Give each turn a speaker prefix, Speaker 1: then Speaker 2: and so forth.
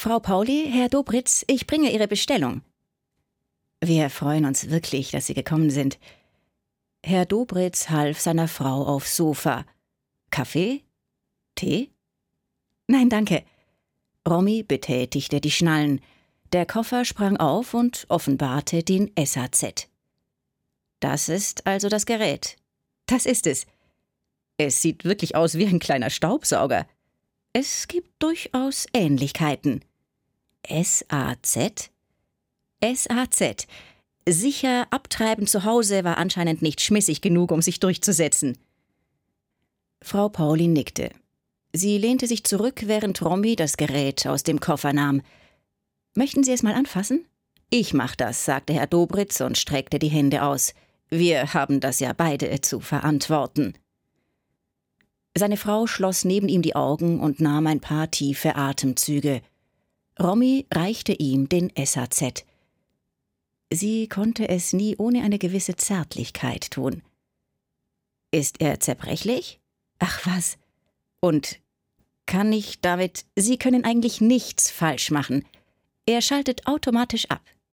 Speaker 1: Frau Pauli, Herr Dobritz, ich bringe Ihre Bestellung. Wir freuen uns wirklich, dass Sie gekommen sind. Herr Dobritz half seiner Frau aufs Sofa. Kaffee? Tee? Nein, danke. Romy betätigte die Schnallen. Der Koffer sprang auf und offenbarte den SAZ. Das ist also das Gerät. Das ist es. Es sieht wirklich aus wie ein kleiner Staubsauger. Es gibt durchaus Ähnlichkeiten. SAZ? SAZ. Sicher abtreiben zu Hause war anscheinend nicht schmissig genug, um sich durchzusetzen. Frau Pauli nickte. Sie lehnte sich zurück, während Romy das Gerät aus dem Koffer nahm. »Möchten Sie es mal anfassen?« »Ich mach das«, sagte Herr Dobritz und streckte die Hände aus. »Wir haben das ja beide zu verantworten.« Seine Frau schloss neben ihm die Augen und nahm ein paar tiefe Atemzüge. Romy reichte ihm den SAZ. Sie konnte es nie ohne eine gewisse Zärtlichkeit tun. »Ist er zerbrechlich?« »Ach was. Und kann ich damit... Sie können eigentlich nichts falsch machen. Er schaltet automatisch ab.«